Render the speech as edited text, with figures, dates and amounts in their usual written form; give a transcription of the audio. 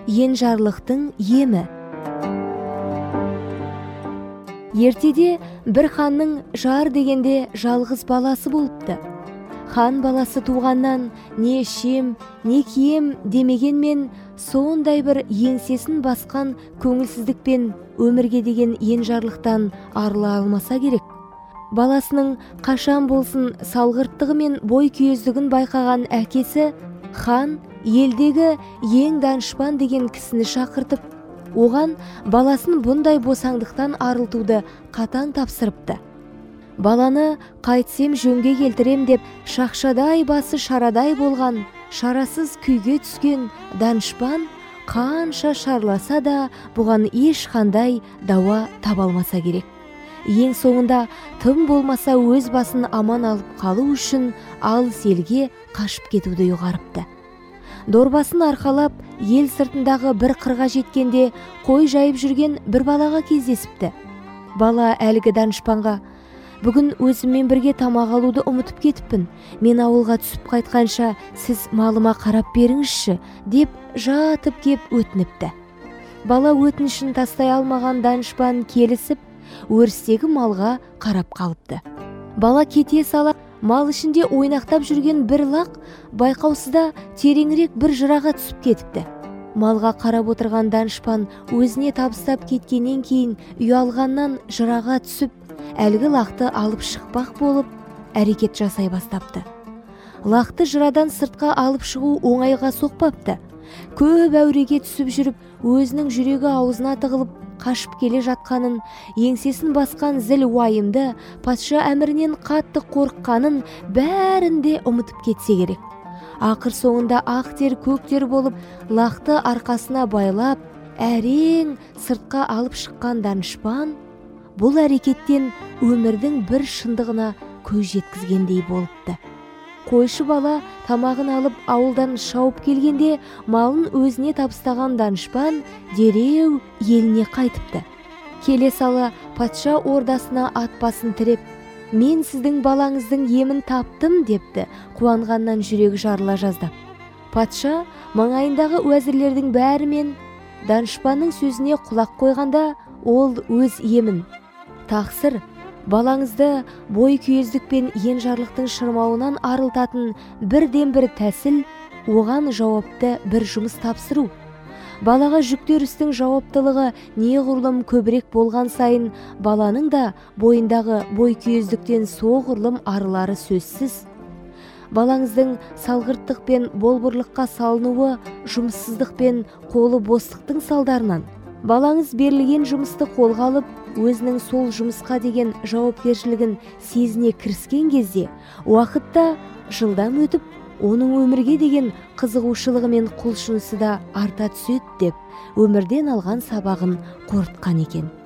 енжарлықтың емі. Ертеде бір ханның жар дегенде жалғыз баласы болыпты. Хан баласы туғаннан не ішем, не кием демегенмен сондай бір еңсесін басқан көңілсіздікпен өмірге деген енжарлықтан арыла алмаса керек. Баласының қашан болсын салғырттығы мен бой күйездігін байқаған әкесі хан елдегі ең данышпан деген кісіні шақыртып, оған баласын бұндай босаңдықтан арылтуды қатаң тапсырыпты. Баланы қайтсем жөнге келтірем деп шақшадай басы шарадай болған, шарасыз күйге түскен данышпан қанша шарласа да бұған ешқандай дауа таба алмаса керек. Ең соңында тым болмаса өз басын аман алып қалу үшін алыс елге қашып кетуді ұйғарыпты. Дорбасын арқалап ел сыртындағы бір қырға жеткенде қой жайып жүрген бір балаға кездесіпті. Бала әлгі данышпанға: «Бүгін өзіммен бірге тамақ алуды ұмытып кетіппін. Мен ауылға түсіп қайтқанша сіз малыма қарап беріңізші», деп жатып кеп өтініпті. Бала өтінішін тастай алмаған данышпан келісіп, өрістегі малға қарап қалыпты. Бала кете сала мал ішінде ойнақтап жүрген бір лақ байқаусызда тереңірек бір жыраға түсіп кетіпті. Малға қарап отырған данышпан өзіне табыстап кеткеннен кейін ұялғаннан жыраға түсіп, әлгі лақты алып шықпақ болып әрекет жасай бастапты. Лақты жырадан сыртқа алып шығу оңайға соқпапты. Көп әуреге түсіп жүріп, өзінің жүрегі аузына тығылып қашып келе жатқанын, еңсесін басқан зіл уайымды, патша әмірінен қатты қорыққанын бәрін де ұмытып кетсе керек. Ақыр соңында ақ тер көк тер болып, лақты арқасына байлап, әрең сыртқа алып шыққан данышпан бұл әрекеттен өмірдің бір шындығына көз жеткізгендей болыпты. Қойшы бала тамағын алып ауылдан шауып келгенде малын өзіне табыстаған данышпан дереу еліне қайтыпты. Келе сала патша ордасына ат басын тіреп: «Мен сіздің балаңыздың емін таптым», депті, қуанғаннан жүрегі жарыла жаздап. Патша маңайындағы уәзірлердің бәрімен данышпанның сөзіне құлақ қойғанда, ол өз емін: «Тақсыр, балаңызды бой күйездік пен енжарлықтың шырмауынан арылтатын бірден бір тәсіл оған жауапты бір жұмыс тапсыру. Балаға жүктер істің жауаптылығы неғұрлым көбірек болған сайын, баланың да бойындағы бой күйездіктен соғұрлым арылары сөзсіз. Балаңыздың салғырттық пен болбырлыққа салынуы жұмыссыздық пен қолы бостықтың салдарынан. Балаңыз берілген жұмысты қолға алып, өзінің сол жұмысқа деген жауапкершілігін сезіне кіріскен кезде, уақытта жылдам өтіп, оның өмірге деген қызығушылығы мен құлшынысы да арта түседі деп өмірден алған сабағын қорытқан екен.